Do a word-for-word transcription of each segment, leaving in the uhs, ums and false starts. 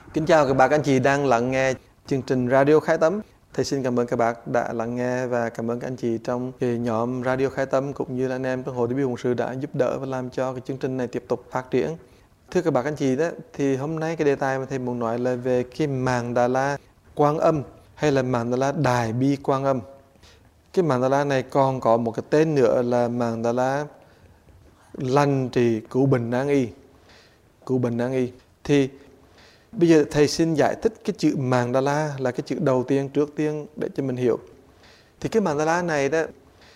Kính chào các bạn, anh chị đang lắng nghe chương trình Radio Khai Tâm. Thầy xin cảm ơn các bạn đã lắng nghe và cảm ơn các anh chị trong cái nhóm Radio Khai Tâm cũng như là anh em trong hội Đại biểu Hồng Sự đã giúp đỡ và làm cho cái chương trình này tiếp tục phát triển. Thưa các bạn anh chị đó, thì hôm nay cái đề tài mà thầy muốn nói là về cái màn Đà La Quan Âm hay là màn Đà La Đại Bi Quan Âm. Cái màn Đà La này còn có một cái tên nữa là màn Đà La Lành Trị Cứu Bệnh Nan Y. Cứu Bệnh Nan Y. Thì bây giờ thầy xin giải thích cái chữ màn Đà La là cái chữ đầu tiên trước tiên để cho mình hiểu. Thì cái màn Đà La này đó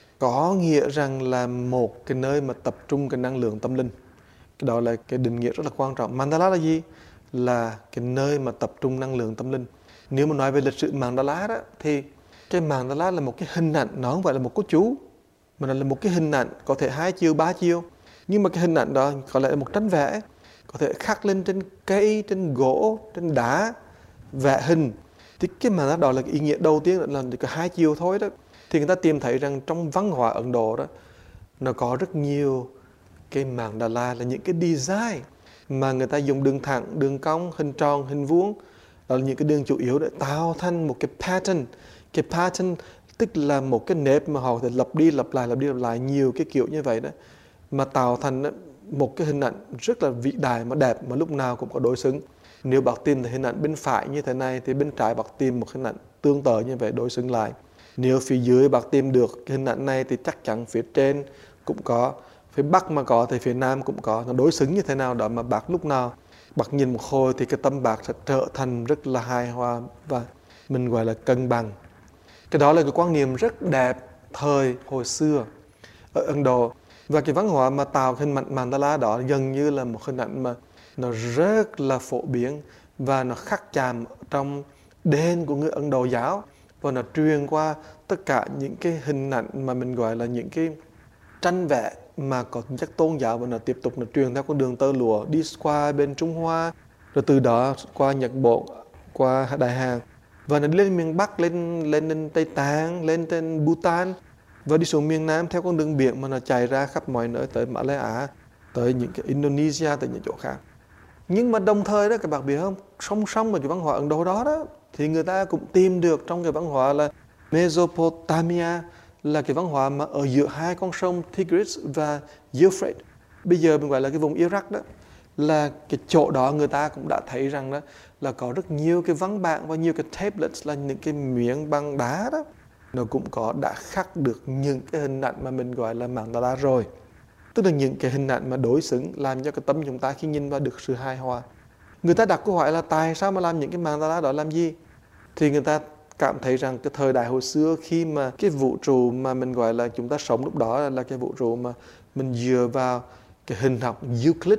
có nghĩa rằng là một cái nơi mà tập trung cái năng lượng tâm linh. Cái đó là cái định nghĩa rất là quan trọng. Màn Đà La là gì? Là cái nơi mà tập trung năng lượng tâm linh. Nếu mà nói về lịch sử màn Đà La đó thì cái màn Đà La là một cái hình ảnh, nó không phải là một cô chú, mà nó là một cái hình ảnh có thể hai chiều, ba chiều. Nhưng mà cái hình ảnh đó có lẽ là một tranh vẽ, có thể khắc lên trên cây, trên gỗ, trên đá, vẽ hình. Thì cái màn Đà La đó là cái ý nghĩa đầu tiên là chỉ có hai chiều thôi đó. Thì người ta tìm thấy rằng trong văn hóa Ấn Độ đó, nó có rất nhiều cái màn Đà La là những cái design mà người ta dùng đường thẳng, đường cong, hình tròn, hình vuông. Đó là những cái đường chủ yếu để tạo thành một cái pattern. Cái pattern tức là một cái nếp mà họ có thể lặp đi lặp lại, lặp đi lặp lại nhiều cái kiểu như vậy đó, mà tạo thành một cái hình ảnh rất là vĩ đại mà đẹp mà lúc nào cũng có đối xứng. Nếu bạn tìm thấy hình ảnh bên phải như thế này thì bên trái bạn tìm một hình ảnh tương tự như vậy đối xứng lại. Nếu phía dưới bạn tìm được cái hình ảnh này thì chắc chắn phía trên cũng có, phía bắc mà có thì phía nam cũng có. Nó đối xứng như thế nào đó mà bạn lúc nào bạn nhìn một hồi thì cái tâm bạn sẽ trở thành rất là hài hòa và mình gọi là cân bằng. Cái đó là cái quan niệm rất đẹp thời hồi xưa ở Ấn Độ. Và cái văn hóa mà tạo hình màn Đà La đó gần như là một hình ảnh mà nó rất là phổ biến và nó khắc chạm trong đền của người Ấn Độ giáo, và nó truyền qua tất cả những cái hình ảnh mà mình gọi là những cái tranh vẽ mà có tính chất tôn giáo, và nó tiếp tục nó truyền theo con đường tơ lụa đi qua bên Trung Hoa, rồi từ đó qua Nhật Bản, qua Đại Hàn, và nó đi lên miền Bắc, lên lên lên Tây Tạng, lên trên Bhutan, và đi xuống miền Nam theo con đường biển mà nó chạy ra khắp mọi nơi tới Malaya, tới những cái Indonesia, tới những chỗ khác. Nhưng mà đồng thời đó các bạn biết không, song song với cái văn hóa Ấn Độ đó đó thì người ta cũng tìm được trong cái văn hóa là Mesopotamia, là cái văn hóa mà ở giữa hai con sông Tigris và Euphrates. Bây giờ mình gọi là cái vùng Iraq đó, là cái chỗ đó người ta cũng đã thấy rằng đó là có rất nhiều cái văn bản và nhiều cái tablets, là những cái miếng bằng đá đó, nó cũng có đã khắc được những cái hình ảnh mà mình gọi là màn Đà La rồi. Tức là những cái hình ảnh mà đối xứng làm cho cái tâm chúng ta khi nhìn vào được sự hài hòa. Người ta đặt câu hỏi là tại sao mà làm những cái màn Đà La đó làm gì? Thì người ta cảm thấy rằng cái thời đại hồi xưa, khi mà cái vũ trụ mà mình gọi là chúng ta sống lúc đó là cái vũ trụ mà mình dựa vào cái hình học Euclid,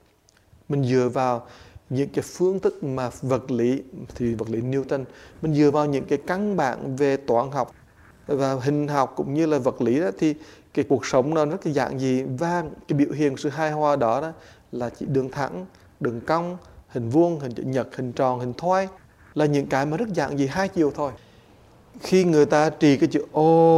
mình dựa vào những cái phương thức mà vật lý thì vật lý Newton, mình dựa vào những cái căn bản về toán học và hình học cũng như là vật lý đó, thì cái cuộc sống nó rất là giản dị, và cái biểu hiện sự hài hòa đó, đó là chỉ đường thẳng, đường cong, hình vuông, hình chữ nhật, hình tròn, hình thoái, là những cái mà rất giản dị hai chiều thôi. Khi người ta trì cái chữ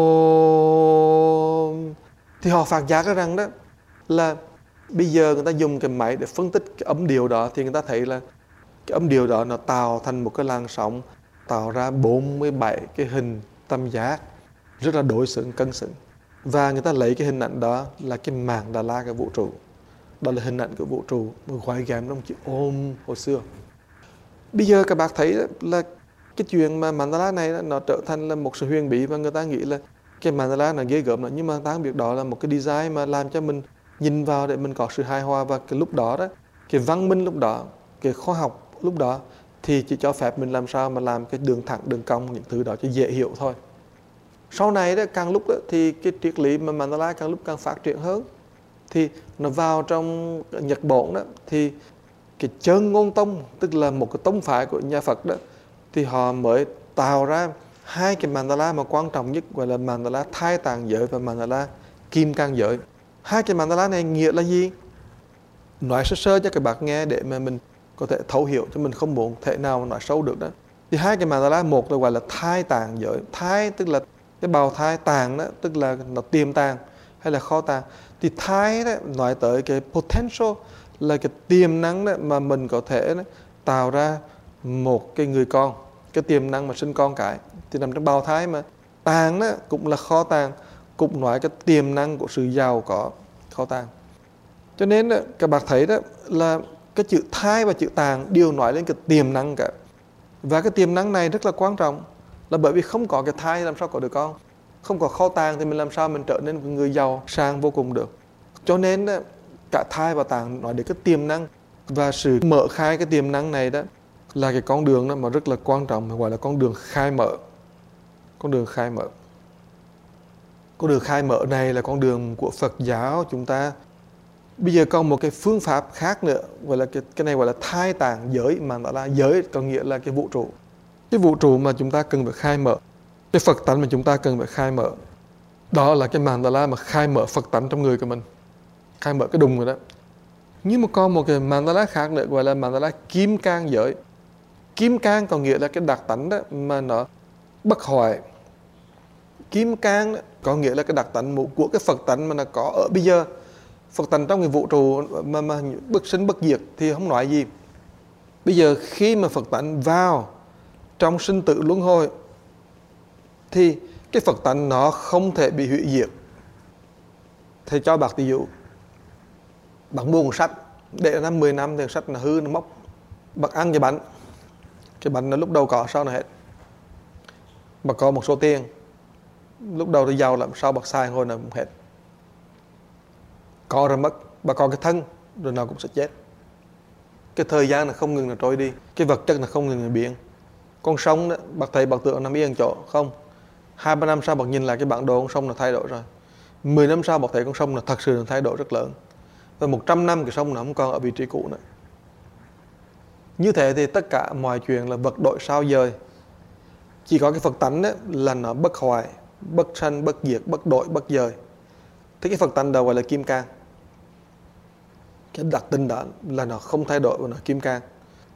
Om thì họ phát giác ra rằng đó là bây giờ người ta dùng cái máy để phân tích cái âm điệu đó, thì người ta thấy là cái âm điệu đó nó tạo thành một cái làn sóng, tạo ra bốn mươi bảy cái hình tam giác rất là đối xứng, cân xứng. Và người ta lấy cái hình ảnh đó là cái màn Đà La cái vũ trụ. Đó là hình ảnh của vũ trụ gói ghém trong chữ Om hồi xưa. Bây giờ các bạn thấy là cái chuyện mà màn Đà La này nó trở thành là một sự huyền bí, và người ta nghĩ là cái màn Đà La là ghê gớm đó, nhưng mà người ta không biết đó là một cái design mà làm cho mình nhìn vào để mình có sự hài hòa. Và cái lúc đó đó, cái văn minh lúc đó, cái khoa học lúc đó thì chỉ cho phép mình làm sao mà làm cái đường thẳng, đường cong, những thứ đó cho dễ hiểu thôi. Sau này đó, càng lúc đó, thì cái triết lý mà màn Đà La càng lúc càng phát triển hơn, thì nó vào trong Nhật Bản đó, thì cái Chân Ngôn Tông, tức là một cái tông phái của nhà Phật đó, thì họ mới tạo ra hai cái màn Đà La mà quan trọng nhất, gọi là màn Đà La Thai Tạng Giới và màn Đà La Kim Cang Giới. Hai cái màn Đà La này nghĩa là gì? Nói sơ sơ cho các bạn nghe để mà mình có thể thấu hiểu, cho mình không muốn thể nào mà nói sâu được đó. Thì hai cái màn Đà La, một là gọi là Thai Tạng Giới. Thai tức là cái bào thai, tàng đó tức là nó tiềm tàng hay là kho tàng. Thì thai đó nói tới cái potential, là cái tiềm năng đó mà mình có thể đó, tạo ra một cái người con, cái tiềm năng mà sinh con cái thì nằm trong bào thai. Mà tạng đó cũng là kho tàng, cũng nói cái tiềm năng của sự giàu có kho tàng. Cho nên đó, các bạn thấy đó là cái chữ thai và chữ tàng đều nói lên cái tiềm năng cả. Và cái tiềm năng này rất là quan trọng, là bởi vì không có cái thai làm sao có được con, không có kho tàng thì mình làm sao mình trở nên một người giàu sang vô cùng được. Cho nên đó, cả thai và tàng nói đến cái tiềm năng, và sự mở khai cái tiềm năng này đó là cái con đường đó mà rất là quan trọng, gọi là con đường khai mở. Con đường khai mở. Con đường khai mở này là con đường của Phật giáo chúng ta. Bây giờ còn một cái phương pháp khác nữa, gọi là cái, cái này gọi là thai tàng giới, mà đó là giới có nghĩa là cái vũ trụ. Cái vũ trụ mà chúng ta cần phải khai mở, cái Phật tánh mà chúng ta cần phải khai mở, đó là cái mandala mà khai mở Phật tánh trong người của mình, khai mở cái đùng rồi đó. Nhưng mà còn một cái mandala khác nữa gọi là mandala kim cang giới. Kim cang có nghĩa là cái đặc tánh đó mà nó bất hoại. Kim cang đó, có nghĩa là cái đặc tánh của cái Phật tánh mà nó có ở bây giờ. Phật tánh trong cái vũ trụ mà, mà bất sinh bất diệt thì không nói gì. Bây giờ khi mà Phật tánh vào trong sinh tử luân hồi thì cái Phật tánh nó không thể bị hủy diệt. Thầy cho bác ví dụ, bác mua một sách để năm mười năm thì sách nó hư, nó mốc. Bác ăn cái bánh, cái bánh nó lúc đầu có, sau này hết. Bác có một số tiền, lúc đầu thì giàu lắm, sau bác xài hồi nào cũng hết. Có rồi mất, bác có cái thân rồi nào cũng sẽ chết. Cái thời gian nó không ngừng là trôi đi, cái vật chất nó không ngừng là biến. Con sông đó, bác thấy bác tưởng nằm yên chỗ, không. Hai ba năm sau bác nhìn lại cái bản đồ con sông nó thay đổi rồi. Mười năm sau bác thấy con sông nó thật sự nó thay đổi rất lớn. Và một trăm năm cái sông nó không còn ở vị trí cũ nữa. Như thế thì tất cả mọi chuyện là vật đổi sao dời. Chỉ có cái Phật tánh đó là nó bất hoại, bất sanh, bất diệt, bất đổi, bất dời. Thế cái Phật tánh đó gọi là kim cang. Cái đặc tính đó là nó không thay đổi và nó kim cang.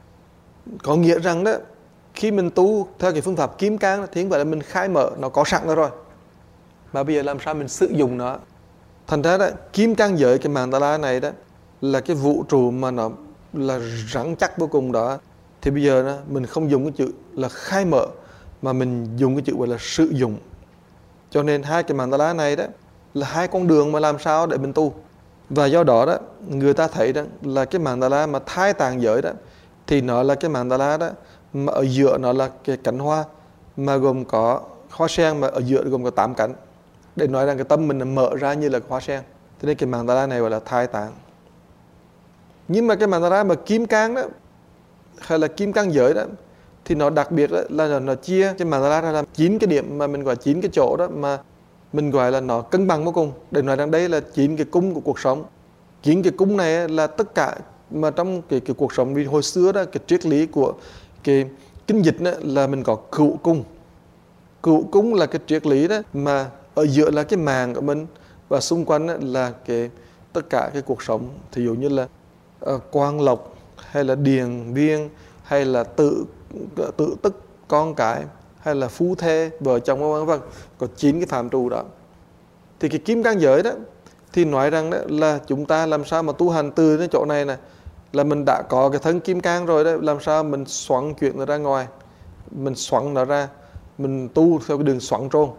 Có nghĩa rằng đó, khi mình tu theo cái phương pháp kim cang thì không phải là mình khai mở, nó có sẵn rồi. Mà bây giờ làm sao mình sử dụng nó. Thành ra đó, kim cang giới, cái mandala này đó là cái vũ trụ mà nó là rắn chắc vô cùng đó. Thì bây giờ đó, mình không dùng cái chữ là khai mở, mà mình dùng cái chữ gọi là sử dụng. Cho nên hai cái mandala này đó là hai con đường mà làm sao để mình tu. Và do đó đó, người ta thấy đó là cái mandala mà thai tàng giới đó, thì nó là cái mandala đó mà ở giữa nó là cái cánh hoa, mà gồm có hoa sen, mà ở giữa gồm có tám cánh, để nói rằng cái tâm mình mở ra như là hoa sen. Thế nên cái mandala này gọi là thai tạng. Nhưng mà cái mandala mà kim cang đó, hay là kim cang giới đó, thì nó đặc biệt đó là nó chia cái mandala ra làm chín cái điểm, mà mình gọi chín cái chỗ đó mà mình gọi là nó cân bằng vô cùng. Để nói rằng đây là chín cái cung của cuộc sống. Chín cái cung này là tất cả mà trong cái, cái cuộc sống. Vì hồi xưa đó, cái triết lý của cái kinh dịch đó là mình có cửu cung. Cửu cung là cái triết lý đó mà ở giữa là cái màng của mình, và xung quanh là cái tất cả cái cuộc sống. Thí dụ như là uh, quang lộc, hay là điền viên, hay là tự tự tức con cái, hay là phu thê, vợ chồng, vân vân, có chín cái phạm trù đó. Thì cái kim cang giới đó thì nói rằng đó là chúng ta làm sao mà tu hành từ cái chỗ này này, là mình đã có cái thân kim cang rồi đó, làm sao mình xoắn chuyển nó ra ngoài, mình xoắn nó ra, mình tu theo cái đường xoắn trôn.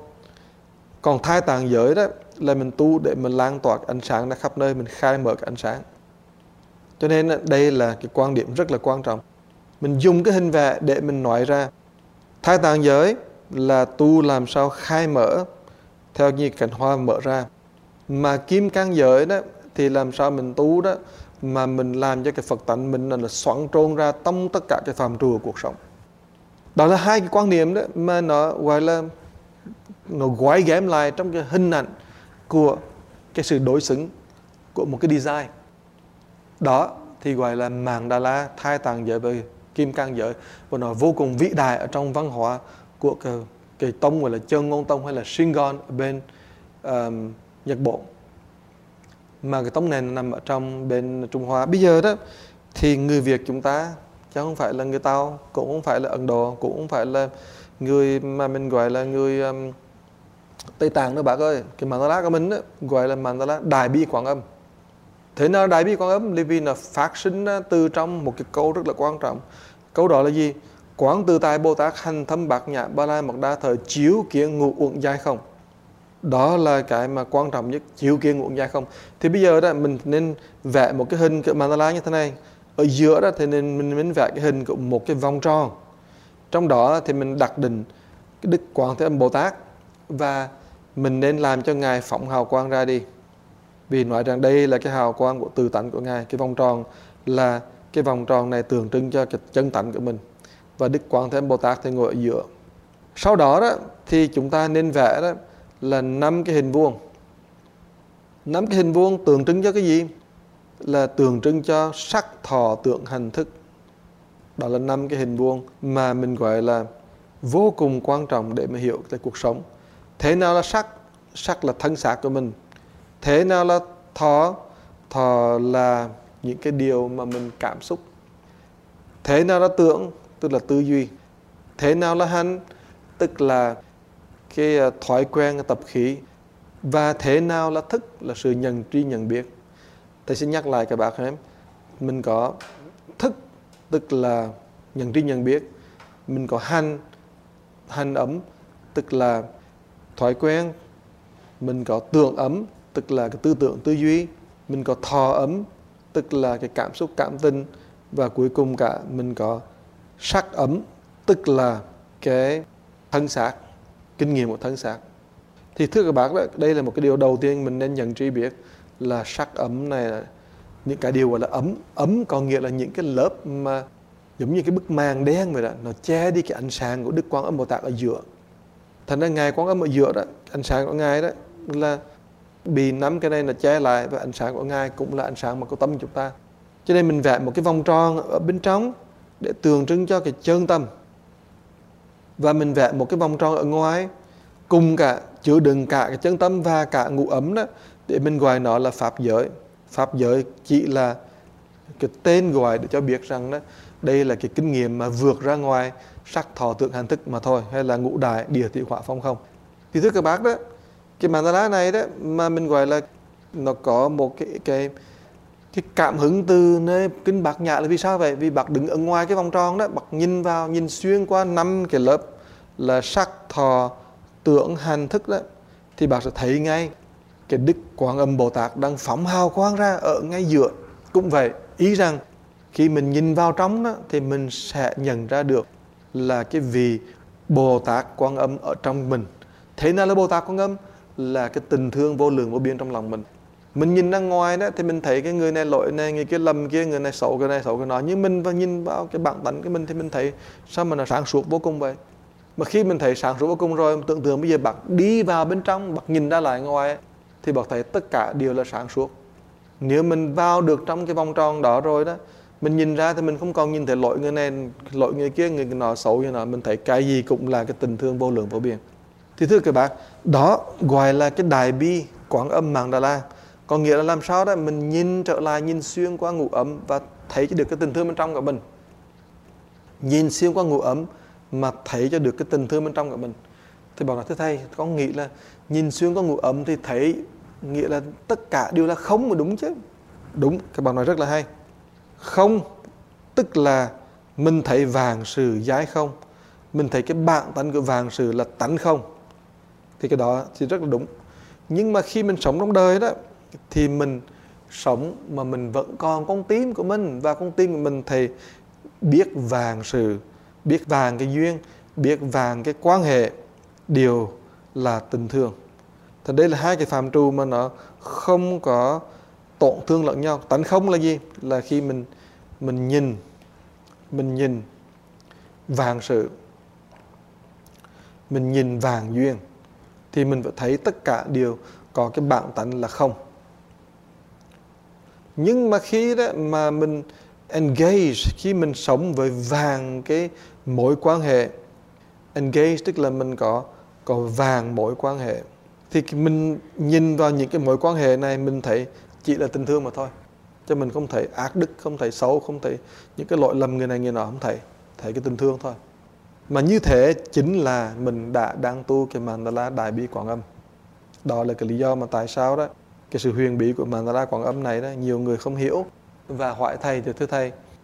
Còn thai tàng giới đó là mình tu để mình lan tỏa ánh sáng ra khắp nơi, mình khai mở cái ánh sáng. Cho nên đây là cái quan điểm rất là quan trọng. Mình dùng cái hình vẽ để mình nói ra. Thai tàng giới là tu làm sao khai mở theo như cánh hoa mở ra. Mà kim cang giới đó thì làm sao mình tu đó mà mình làm cho cái Phật tánh mình là xoắn trôn ra trong tất cả cái phạm trù của cuộc sống. Đó là hai cái quan niệm đó mà nó gọi là nó gói ghém lại trong cái hình ảnh của cái sự đối xứng của một cái design. Đó thì gọi là mandala thai tàng giới với kim cang giới, và nó vô cùng vĩ đại ở trong văn hóa của cái, cái tông gọi là Chân Ngôn Tông hay là Shingon ở bên um, Nhật Bản. Mà cái tông này nằm ở trong bên Trung Hoa. Bây giờ đó thì người Việt chúng ta chứ không phải là người Tàu, cũng không phải là Ấn Độ, cũng không phải là người mà mình gọi là người um, Tây Tạng nữa bác ơi. Cái mandala của mình đó, gọi là mandala Đại Bi Quảng Âm. Thế nào Đại Bi Quảng Âm? Vì nó phát sinh từ trong một cái câu rất là quan trọng, Câu đó là gì? Quán tự tại Bồ Tát hành thâm bát nhã ba la mật đa thời chiếu kiến ngũ uẩn giai không. Đó là cái mà quan trọng nhất, chiếu kiến ngũ uẩn giai không. Thì bây giờ đó mình nên vẽ một cái hình cái mandala như thế này. Ở giữa đó thì nên mình nên vẽ cái hình của một cái vòng tròn. Trong đó thì mình đặt định cái Đức Quán Thế Âm Bồ Tát, và mình nên làm cho Ngài phóng hào quang ra đi. Vì nói rằng đây là cái hào quang của tự tánh của Ngài. Cái vòng tròn là cái vòng tròn này tượng trưng cho cái chân tánh của mình. Và Đức Quán Thế Âm Bồ Tát thì ngồi ở giữa. Sau đó đó thì chúng ta nên vẽ đó là năm cái hình vuông. Năm cái hình vuông tượng trưng cho cái gì? Là tượng trưng cho sắc thọ tưởng hành thức. Đó là năm cái hình vuông mà mình gọi là vô cùng quan trọng để mà hiểu cái cuộc sống. Thế nào là sắc? Sắc là thân xác của mình. Thế nào là thọ? Thọ là những cái điều mà mình cảm xúc. Thế nào là tưởng? Tức là tư duy. Thế nào là hành? Tức là cái thói quen, cái tập khí. Và thế nào là thức? Là sự nhận tri nhận biết. Thầy xin nhắc lại các bạn em. Mình có thức, tức là nhận tri nhận biết. Mình có hành, hành ấm, tức là thói quen. Mình có tưởng ấm, tức là cái tư tưởng tư duy. Mình có thọ ấm, tức là cái cảm xúc cảm tình. Và cuối cùng cả mình có sắc ấm, tức là cái thân xác, kinh nghiệm của thân xác. Thì thưa các bác, đây là một cái điều đầu tiên mình nên nhận tri biết, là sắc ấm này là những cái điều gọi là ấm. Ấm có nghĩa là những cái lớp mà giống như cái bức màn đen vậy đó, nó che đi cái ánh sáng của Đức Quán Âm Bồ Tát ở giữa. Thành ra Ngài Quán Âm ở giữa đó, ánh sáng của Ngài đó là bị năm cái này là che lại, và ánh sáng của Ngài cũng là ánh sáng mà có tâm chúng ta. Cho nên mình vẽ một cái vòng tròn ở bên trong để tượng trưng cho cái chân tâm. Và mình vẽ một cái vòng tròn ở ngoài cùng cả chứa đựng cả cái chân tâm và cả ngũ ấm đó, để mình gọi nó là pháp giới. Pháp giới chỉ là cái tên gọi để cho biết rằng đó, đây là cái kinh nghiệm mà vượt ra ngoài sắc thọ tưởng hành thức mà thôi, hay là ngũ đại địa thị hỏa phong không. Thì thưa các bác đó, cái mandala này đó mà mình gọi là nó có một cái cái cái cảm hứng từ nơi kinh Bát Nhã là vì sao vậy? Vì bác đứng ở ngoài cái vòng tròn đó, bác nhìn vào, nhìn xuyên qua năm cái lớp là sắc thọ tưởng hành thức đó, thì bác sẽ thấy ngay cái Đức Quán Âm Bồ Tát đang phóng hào quang ra ở ngay giữa. Cũng vậy, ý rằng khi mình nhìn vào trong đó thì mình sẽ nhận ra được là cái vị Bồ Tát Quán Âm ở trong mình. Thế nào là Bồ Tát Quán Âm? Là cái tình thương vô lượng vô biên trong lòng mình. Mình nhìn ra ngoài đó thì mình thấy cái người này lỗi này, người kia lầm kia, người này xấu cái này xấu cái nọ. Nhưng mình và nhìn vào cái bản tánh của mình thì mình thấy sao mà nó sáng suốt vô cùng vậy. Mà khi mình thấy sáng suốt vô cùng rồi, tưởng tượng bây giờ bạn đi vào bên trong, bạn nhìn ra lại ngoài thì bạn thấy tất cả đều là sáng suốt. Nếu mình vào được trong cái vòng tròn đó rồi đó, mình nhìn ra thì mình không còn nhìn thấy lỗi người này, lỗi người kia, người nọ xấu như nào. Mình thấy cái gì cũng là cái tình thương vô lượng vô biên. Thì thưa các bạn, đó gọi là cái đại bi Quán Âm Mạn Đà La. Có nghĩa là làm sao đó mình nhìn trở lại, nhìn xuyên qua ngũ ấm và thấy cho được cái tình thương bên trong của mình. Nhìn xuyên qua ngũ ấm mà thấy cho được cái tình thương bên trong của mình. Thì bảo là thưa thầy, con nghĩ là nhìn xuyên qua ngũ ấm thì thấy nghĩa là tất cả đều là không mà đúng chứ. Đúng, các bạn nói rất là hay. Không, tức là mình thấy vạn sự giải không. Mình thấy cái bản tánh của vạn sự là tánh không. Thì cái đó thì rất là đúng. Nhưng mà khi mình sống trong đời đó, thì mình sống mà mình vẫn còn con tim của mình. Và con tim của mình thì biết vạn sự, biết vạn cái duyên, biết vạn cái quan hệ đều là tình thương. Thì đây là hai cái phạm trù mà nó không có tổn thương lẫn nhau. Tánh không là gì? Là khi mình mình nhìn mình nhìn vạn sự, mình nhìn vạn duyên, thì mình phải thấy tất cả đều có cái bản tánh là không. Nhưng mà khi đó mà mình engage, khi mình sống với vàng cái mối quan hệ, engage tức là mình có có vàng mối quan hệ, thì mình nhìn vào những cái mối quan hệ này mình thấy chỉ là tình thương mà thôi. Cho mình không thấy ác đức, không thấy xấu, không thấy những cái lỗi lầm người này người nọ, không thấy, thấy cái tình thương thôi. Mà như thế chính là mình đã đang tu cái Mandala Đại Bi Quán Âm. Đó là cái lý do mà tại sao đó cái sự huyền bí của Mandala Quán Âm này đó nhiều người không hiểu và hỏi thầy thì thưa thầy,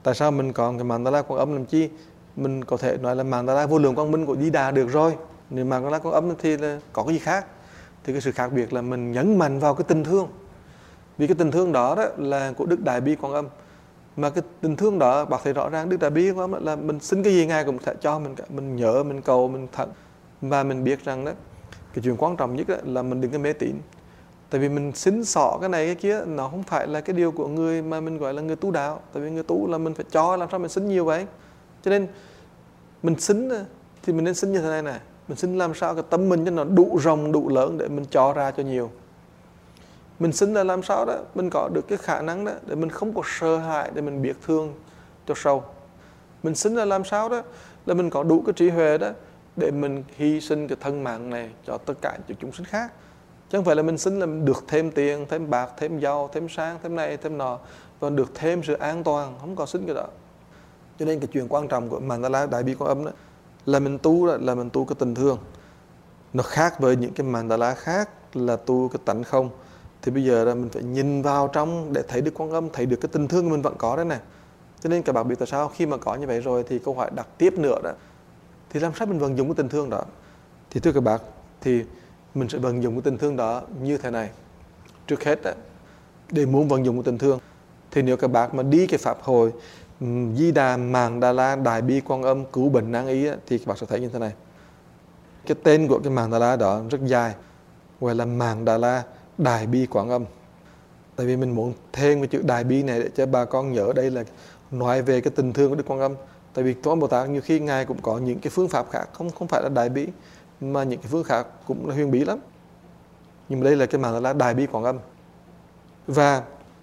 Tại sao mình còn cái Mandala Quan Âm làm chi? Mình có thể nói là Mandala vô lượng quang minh của Di Đà được rồi. Nếu Mandala Quan Âm thì là có cái gì khác? Thì cái sự khác biệt là mình nhấn mạnh vào cái tình thương. Vì cái tình thương đó, đó là của Đức Đại Bi Quan Âm. Mà cái tình thương đó bác thấy rõ ràng Đức Đại Bi Quan Âm là mình xin cái gì Ngài cũng sẽ cho mình cả. Mình nhớ, mình cầu, mình thận. Và mình biết rằng đó, cái chuyện quan trọng nhất đó là mình đừng có mê tín. Tại vì mình xin xỏ cái này cái kia, nó không phải là cái điều của người mà mình gọi là người tu đạo. Tại vì người tu là mình phải cho, làm sao mình xin nhiều vậy? Cho nên mình xin thì mình nên xin như thế này này. Mình xin làm sao cái tâm mình cho nó đủ rộng, đủ lớn để mình cho ra cho nhiều. Mình xin là làm sao đó mình có được cái khả năng đó để mình không có sợ hãi, để mình biết thương cho sâu. Mình xin là làm sao đó là mình có đủ cái trí huệ đó để mình hy sinh cái thân mạng này cho tất cả những chúng sinh khác. Chứ không phải là mình xin là mình được thêm tiền, thêm bạc, thêm giàu, thêm sang, thêm này, thêm nọ, và được thêm sự an toàn. Không có xin cái đó. Cho nên cái chuyện quan trọng của Mandala Đại Bi Quan Âm đó là mình tu đó, là mình tu cái tình thương. Nó khác với những cái Mandala khác là tu cái tánh không. Thì bây giờ là mình phải nhìn vào trong để thấy được Quan Âm, thấy được cái tình thương mình vẫn có đấy này. Cho nên các bạn biết tại sao khi mà có như vậy rồi thì câu hỏi đặt tiếp nữa đó, thì làm sao mình vận dụng cái tình thương đó? Thì thưa các bạn, thì mình sẽ vận dụng cái tình thương đó như thế này. Trước hết đó, để muốn vận dụng cái tình thương thì nếu các bạn mà đi cái pháp hội Di Đà Mandala Đại Bi Quan Âm cứu bệnh nan y thì các bạn sẽ thấy như thế này. Cái tên của cái Mandala đó rất dài, gọi là Mandala Đại Bi Quan Âm. Tại vì mình muốn thêm cái chữ Đại Bi này để cho bà con nhớ đây là nói về cái tình thương của Đức Quan Âm. Tại vì Quan Bồ Tát nhiều khi Ngài cũng có những cái phương pháp khác, không không phải là Đại Bi, mà những cái phương khác cũng là huyền bí lắm. Nhưng mà đây là cái Mandala Đại Bi Quan Âm. Và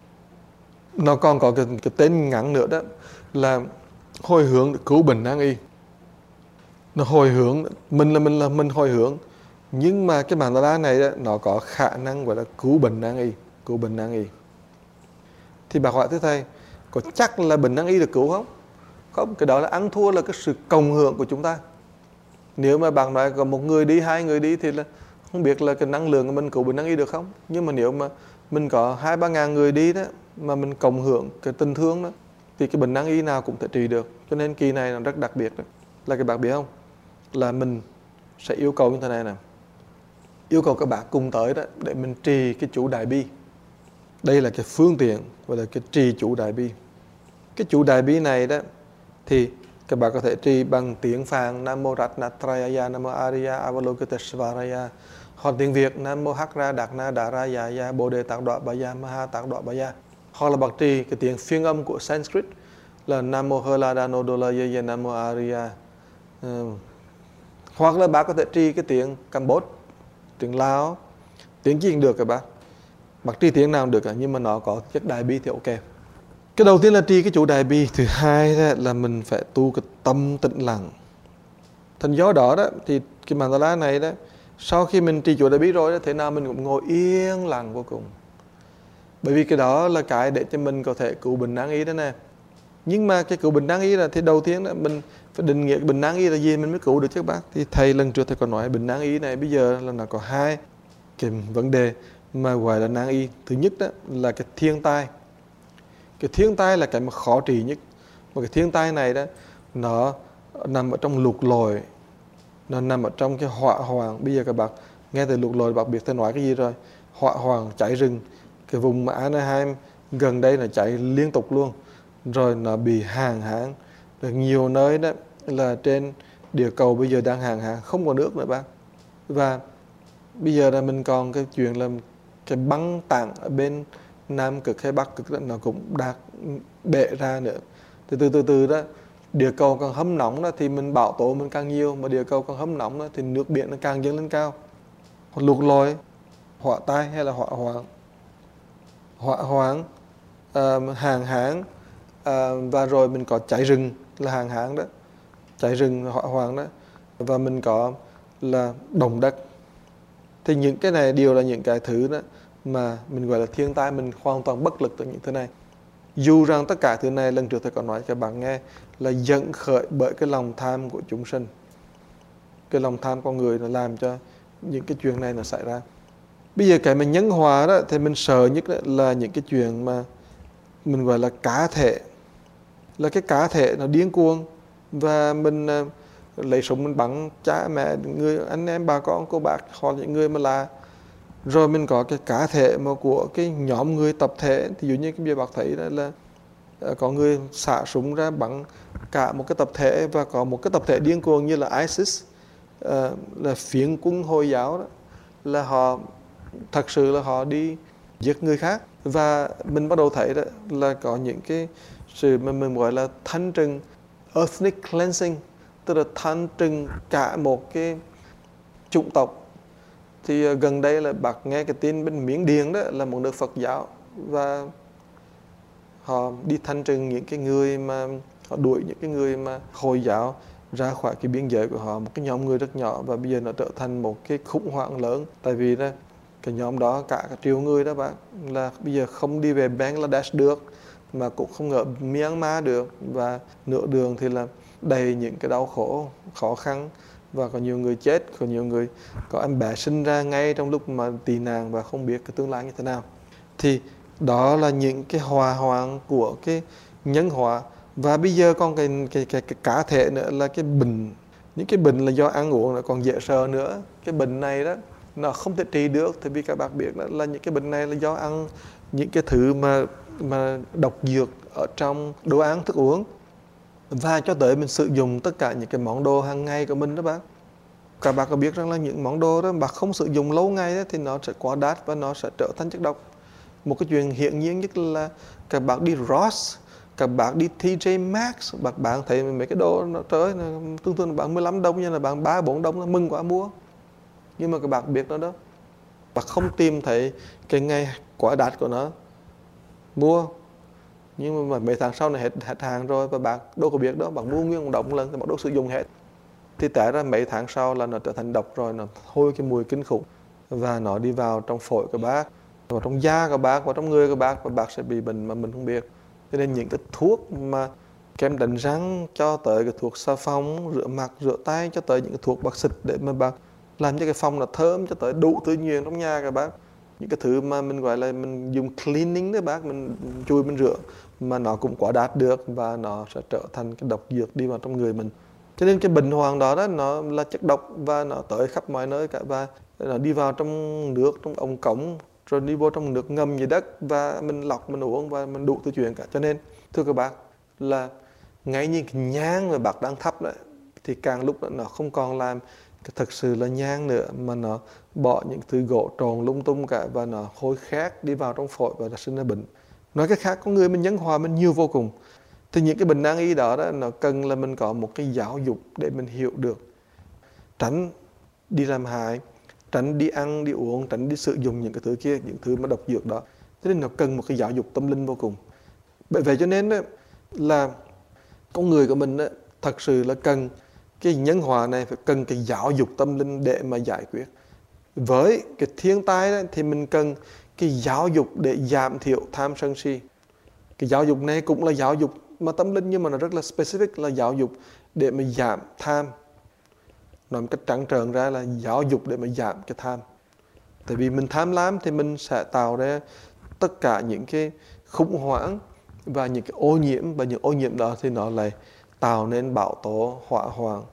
nó còn có cái, cái tên ngắn nữa đó là hồi hướng cứu bệnh nan y. Nó hồi hướng, mình là mình là mình hồi hướng, nhưng mà cái Mandala này đó, nó có khả năng gọi là cứu bệnh nan y, cứu bệnh nan y. Thì bà hỏi thưa thầy, có chắc là bệnh nan y được cứu không? Không, cái đó là ăn thua là cái sự cộng hưởng của chúng ta. Nếu mà bạn nói có một người đi, hai người đi thì là không biết là cái năng lượng của mình cứu bệnh nan y được không? Nhưng mà nếu mà mình có hai ba ngàn người đi đó mà mình cộng hưởng cái tình thương đó thì cái bệnh nan y nào cũng thể trị được. Cho nên kỳ này nó rất đặc biệt đó. Là các bạn biết không? Là mình sẽ yêu cầu như thế này nè. Yêu cầu các bạn cùng tới đó để mình trì cái chủ Đại Bi. Đây là cái phương tiện gọi là cái trì chủ Đại Bi. Cái chủ Đại Bi này đó thì các bạn có thể trì bằng tiếng Phạn Nam Mô Ratnatrayaya, Nam Mô Arya Avalokitesvaraya, hoặc tiếng Việt Nam Mô Hắc Ra Đạc Na Đà Ra Ya Ya Bồ Đề Tạc Đọa Bà Ya Maha Tạc Đọa Bà Ya. Hoặc là bậc trì cái tiếng phiên âm của Sanskrit là Nam Mô Hladano Dola Yaya Nam Mô Arya. Ừ. Hoặc là bác có thể trì cái tiếng Campuchia, tiếng Lào, tiếng gì cũng được các bác. Bác trì tiếng nào cũng được, nhưng mà nó có chất Đại Bi thì ok. Cái đầu tiên là trì cái chủ Đại Bi, thứ hai là mình phải tu cái tâm tĩnh lặng. Thành do đó đó thì cái Mandala này đó, sau khi mình trì chủ Đại Bi rồi đó, thế nào mình cũng ngồi yên lặng vô cùng. Bởi vì cái đó là cái để cho mình có thể cứu bệnh nan y đó nè. Nhưng mà cái cứu bệnh nan y là thì đầu tiên đó mình phải định nghĩa bệnh nan y là gì mình mới cứu được chứ các bác. Thì thầy lần trước thầy còn nói bệnh nan y này bây giờ là nó có hai cái vấn đề mà gọi là nan y. Thứ nhất đó là cái thiên tai. Cái thiên tai là cái mà khó trị nhất. Mà cái thiên tai này đó nó nằm ở trong lục lội, nó nằm ở trong cái hỏa hoạn. Bây giờ các bạn nghe từ lục lội, bạn biết thầy nói cái gì rồi? Hỏa hoạn, cháy rừng. Cái vùng mà Anaheim gần đây là cháy liên tục luôn. Rồi nó bị hạn hán. Rồi nhiều nơi đó là trên địa cầu bây giờ đang hạn hán, không có nước nữa bác. Và bây giờ là mình còn cái chuyện là cái băng tảng ở bên Nam Cực hay Bắc Cực đó, nó cũng đạt bể ra nữa. Từ từ từ từ đó, địa cầu càng hâm nóng đó thì mình bão tố mình càng nhiều, mà địa cầu càng hâm nóng đó thì nước biển nó càng dâng lên cao. Lục lội, hỏa tai hay là hỏa hoạn, hỏa hoạn, uh, hạn hán, uh, và rồi mình có cháy rừng là hạn hán đó, cháy rừng hỏa hoạn đó, và mình có là động đất. Thì những cái này đều là những cái thứ đó mà mình gọi là thiên tai, mình hoàn toàn bất lực từ những thứ này. Dù rằng tất cả thứ này lần trước thầy có nói cho các bạn nghe là dẫn khởi bởi cái lòng tham của chúng sinh. Cái lòng tham con người nó làm cho những cái chuyện này nó xảy ra. Bây giờ cái mình nhân hòa đó thì mình sợ nhất đó là những cái chuyện mà mình gọi là cá thể. là cái cá thể nó điên cuồng, và mình uh, lấy súng mình bắn cha mẹ, người anh em bà con cô bác hoặc những người mà là. Rồi mình có cái cá thể mà của cái nhóm người tập thể, thì dụ như cái bây bác thấy đó là uh, có người xả súng ra bắn cả một cái tập thể, và có một cái tập thể điên cuồng như là ISIS, uh, là phiến quân Hồi giáo đó, là họ thật sự là họ đi giết người khác. Và mình bắt đầu thấy đó là có những cái sự mà mình gọi là thanh trừng, ethnic cleansing, tức là thanh trừng cả một cái chủng tộc. Thì uh, gần đây là bác nghe cái tin bên Miến Điện đó là một nước Phật giáo, và họ đi thanh trừng những cái người mà họ đuổi những cái người mà Hồi giáo ra khỏi cái biên giới của họ, một cái nhóm người rất nhỏ, và bây giờ nó trở thành một cái khủng hoảng lớn. Tại vì đó, cái nhóm đó cả cái triệu người đó bác, là bây giờ không đi về Bangladesh được, mà cũng không ở Myanmar được, và nửa đường thì là đầy những cái đau khổ, khó khăn, và có nhiều người chết, có nhiều người có em bé sinh ra ngay trong lúc mà tị nạn và không biết cái tương lai như thế nào. Thì đó là những cái hòa hoạn của cái nhân hóa. Và bây giờ còn cái, cái, cái, cái cá thể nữa là cái bệnh. Những cái bệnh là do ăn uống, nó còn dễ sợ nữa. Cái bệnh này đó nó không thể trị được, tại vì các bạn biết là, là những cái bệnh này là do ăn những cái thứ mà mà độc dược ở trong đồ ăn thức uống, và cho tới mình sử dụng tất cả những cái món đồ hàng ngày của mình đó bác. Các bạn có biết rằng là những món đồ đó bạn không sử dụng lâu ngày đó, thì nó sẽ quá đắt và nó sẽ trở thành chất độc. Một cái chuyện hiển nhiên nhất là các bạn đi Ross, các bạn đi tê J Maxx, các bạn thấy mấy cái đồ nó trời, thường thường là bạn mười lăm đồng, nhưng là bạn ba bốn đồng là mừng quá mua. Nhưng mà các bạn biết nó đó, bạn không tìm thấy cái ngày quá đắt của nó mua, nhưng mà mấy tháng sau này hết, hết hàng rồi, và bạn đâu có biết đó, bạn mua nguyên một đồng lần thì bạn đâu sử dụng hết, thì tại ra mấy tháng sau là nó trở thành độc rồi, nó hôi cái mùi kinh khủng, và nó đi vào trong phổi của bác, vào trong da của bác, vào trong người của bác, và bác sẽ bị bệnh mà mình không biết. Cho nên những cái thuốc mà kem đánh răng, cho tới cái thuốc xà phòng, rửa mặt, rửa tay, cho tới những cái thuốc bác xịt để mà bác làm cho cái phòng nó thơm, cho tới đủ tự nhiên trong nhà các bác. Những cái thứ mà mình gọi là mình dùng cleaning đấy bác, mình chui mình rửa, mà nó cũng quá đạt được, và nó sẽ trở thành cái độc dược đi vào trong người mình. Cho nên cái bệnh hoang đó, đó nó là chất độc, và nó tới khắp mọi nơi cả, và nó đi vào trong nước, trong ống cống, rồi đi vô trong nước ngầm dưới đất, và mình lọc, mình uống, và mình đủ thứ chuyện cả. Cho nên thưa các bác, là ngay như cái nhang mà bác đang thắp đấy, thì càng lúc đó nó không còn làm thực sự là nhang nữa, mà nó bỏ những thứ gỗ tròn lung tung cả, và nó hôi khét đi vào trong phổi và nó sinh ra bệnh. Nói cách khác, con người mình nhân hòa mình nhiều vô cùng. Thì những cái bệnh nan y đó, đó nó cần là mình có một cái giáo dục để mình hiểu được, tránh đi làm hại, tránh đi ăn, đi uống, tránh đi sử dụng những cái thứ kia, những thứ mà độc dược đó. Thế nên nó cần một cái giáo dục tâm linh vô cùng. Bởi vậy cho nên đó, là con người của mình đó, thật sự là cần cái nhân hòa này, phải cần cái giáo dục tâm linh để mà giải quyết. Với cái thiên tai đó, thì mình cần cái giáo dục để giảm thiểu tham sân si. Cái giáo dục này cũng là giáo dục mà tâm linh, nhưng mà nó rất là specific, là giáo dục để mà giảm tham. Nói một cách trắng trợn ra là giáo dục để mà giảm cái tham. Tại vì mình tham lam thì mình sẽ tạo ra tất cả những cái khủng hoảng và những cái ô nhiễm, và những ô nhiễm đó thì nó lại tạo nên bão tố, hỏa hoạn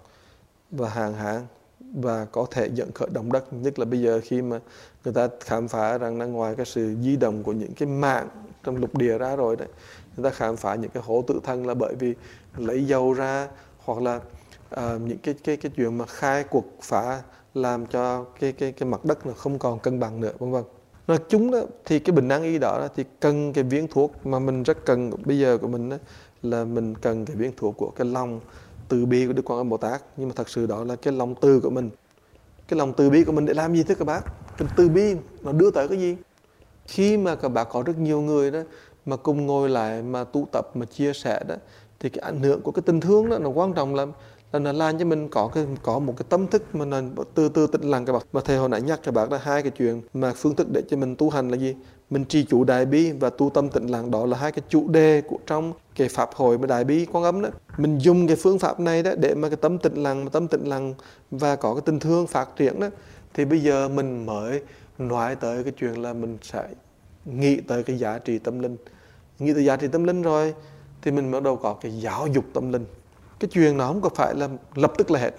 và hạn hán, và có thể dẫn khởi động đất. Nhất là bây giờ khi mà người ta khám phá rằng là ngoài cái sự di động của những cái mạng trong lục địa ra rồi đấy, người ta khám phá những cái hố tự thân là bởi vì lấy dầu ra, hoặc là uh, những cái cái cái chuyện mà khai cuộc phá làm cho cái cái cái mặt đất nó không còn cân bằng nữa, vân vân. Nói chung đó, thì cái bệnh nan y đó, đó thì cần cái viên thuốc mà mình rất cần bây giờ của mình đó, là mình cần cái viên thuốc của cái lòng từ bi của Đức Quan Âm Bồ Tát. Nhưng mà thật sự đó là cái lòng từ của mình. Cái lòng từ bi của mình để làm gì thưa các bác? Cái từ bi nó đưa tới cái gì? Khi mà các bác có rất nhiều người đó mà cùng ngồi lại mà tụ tập mà chia sẻ đó, thì cái ảnh hưởng của cái tình thương đó nó quan trọng lắm, là nó làm cho mình có cái có một cái tâm thức mà nó từ từ tĩnh lặng các bác. Mà thầy hồi nãy nhắc các bác là hai cái chuyện mà phương thức để cho mình tu hành là gì? Mình trì chủ đại bi và tu tâm tĩnh lặng, đó là hai cái chủ đề của trong cái pháp hội mà đại bi Quan Âm đó. Mình dùng cái phương pháp này đó để mà cái tâm tĩnh lặng, tâm tĩnh lặng và có cái tình thương phát triển đó, thì bây giờ mình mới nói tới cái chuyện là mình sẽ nghĩ tới cái giá trị tâm linh. Nghĩ tới giá trị tâm linh rồi thì mình bắt đầu có cái giáo dục tâm linh. Cái chuyện nó không có phải là lập tức là hết,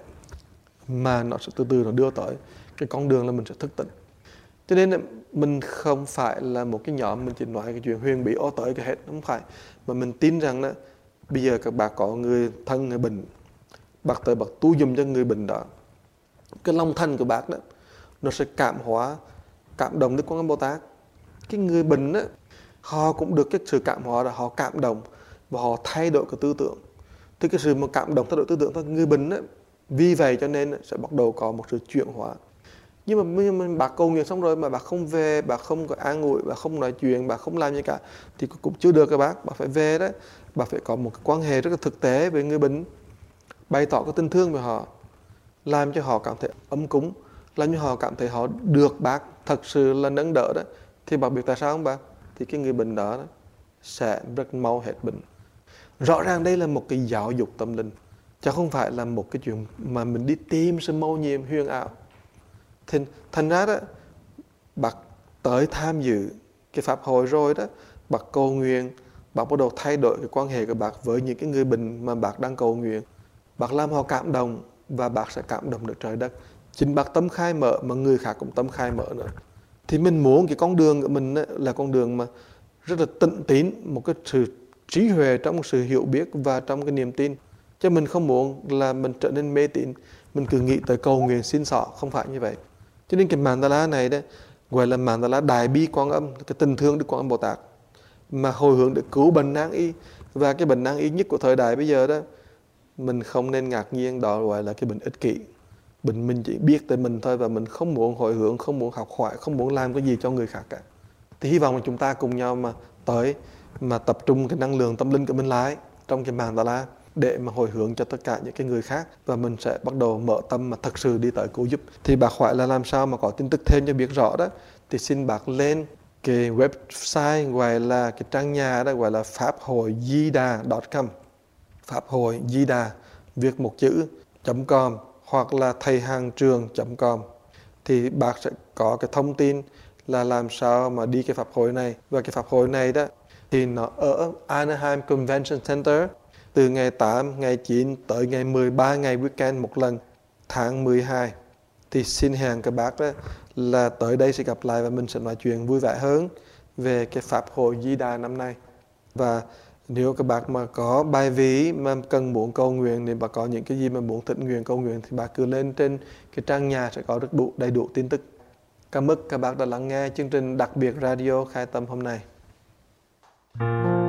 mà nó sẽ từ từ nó đưa tới cái con đường là mình sẽ thức tỉnh. Cho nên là mình không phải là một cái nhóm mình chỉ nói cái chuyện huyền bí ó tới cái hết, không phải. Mà mình tin rằng đó, bây giờ các bạn có người thân người bệnh, bác tới bác tu dùm cho người bệnh đó. Cái lòng thân của bác đó, nó sẽ cảm hóa, cảm động Đức Quan Âm Bồ Tát. Cái người bệnh đó, họ cũng được cái sự cảm hóa là họ cảm động và họ thay đổi cái tư tưởng. Thì cái sự mà cảm động thay đổi tư tưởng của người bệnh đó, vì vậy cho nên sẽ bắt đầu có một sự chuyển hóa. Nhưng mà mình bác cầu nguyện xong rồi mà bác không về, bác không có an ủi, bác không nói chuyện, bác không làm gì cả, thì cũng chưa được các bác. Bác phải về đó, bác phải có một cái quan hệ rất là thực tế với người bệnh, bày tỏ cái tình thương với họ, làm cho họ cảm thấy ấm cúng, làm cho họ cảm thấy họ được bác thật sự là nâng đỡ đó. Thì bác biết tại sao không bác? Thì cái người bệnh đó, đó sẽ rất mau hết bệnh. Rõ ràng đây là một cái giáo dục tâm linh, chứ không phải là một cái chuyện mà mình đi tìm sự mầu nhiệm huyền ảo. Thì thành ra đó, bác tới tham dự cái pháp hội rồi đó, bác cầu nguyện, bác bắt đầu thay đổi cái quan hệ của bác với những cái người bệnh mà bác đang cầu nguyện. Bác làm họ cảm động và bác sẽ cảm động được trời đất. Chính bác tâm khai mở mà người khác cũng tâm khai mở nữa. Thì mình muốn cái con đường của mình là con đường mà rất là tịnh tín, một cái sự trí huệ trong một sự hiểu biết và trong cái niềm tin. Chứ mình không muốn là mình trở nên mê tín, mình cứ nghĩ tới cầu nguyện xin xỏ, không phải như vậy. Cho nên cái mandala này đấy gọi là mandala đại bi Quan Âm, cái tình thương Đức Quan Âm Bồ Tát mà hồi hướng để cứu bệnh nan y. Và cái bệnh nan y nhất của thời đại bây giờ đó, mình không nên ngạc nhiên, đó gọi là cái bệnh ích kỷ. Bệnh mình chỉ biết tới mình thôi và mình không muốn hồi hướng, không muốn học hỏi, không muốn làm cái gì cho người khác cả. Thì hy vọng là chúng ta cùng nhau mà tới mà tập trung cái năng lượng tâm linh của mình lại trong cái mandala để mà hồi hướng cho tất cả những cái người khác, và mình sẽ bắt đầu mở tâm mà thật sự đi tới cứu giúp. Thì bác hỏi là làm sao mà có tin tức thêm cho biết rõ đó, thì xin bác lên cái website gọi là cái trang nhà đó gọi là pháp hội di đà chấm com, pháp hội di đà viết một chữ .com hoặc là thầy hàng trường .com. Thì bác sẽ có cái thông tin là làm sao mà đi cái pháp hội này. Và cái pháp hội này đó thì nó ở Anaheim Convention Center từ ngày tám, ngày chín tới ngày mười ba, ngày weekend một lần tháng mười hai. Thì xin hẹn các bác đó là tới đây sẽ gặp lại và mình sẽ nói chuyện vui vẻ hơn về cái pháp hội Di Đà năm nay. Và nếu các bác mà có bài ví mà cần muốn cầu nguyện, thì bà có những cái gì mà muốn thỉnh nguyện cầu nguyện thì bà cứ lên trên cái trang nhà sẽ có rất đủ đầy đủ tin tức. Cảm ơn các bác đã lắng nghe chương trình đặc biệt Radio Khai Tâm hôm nay.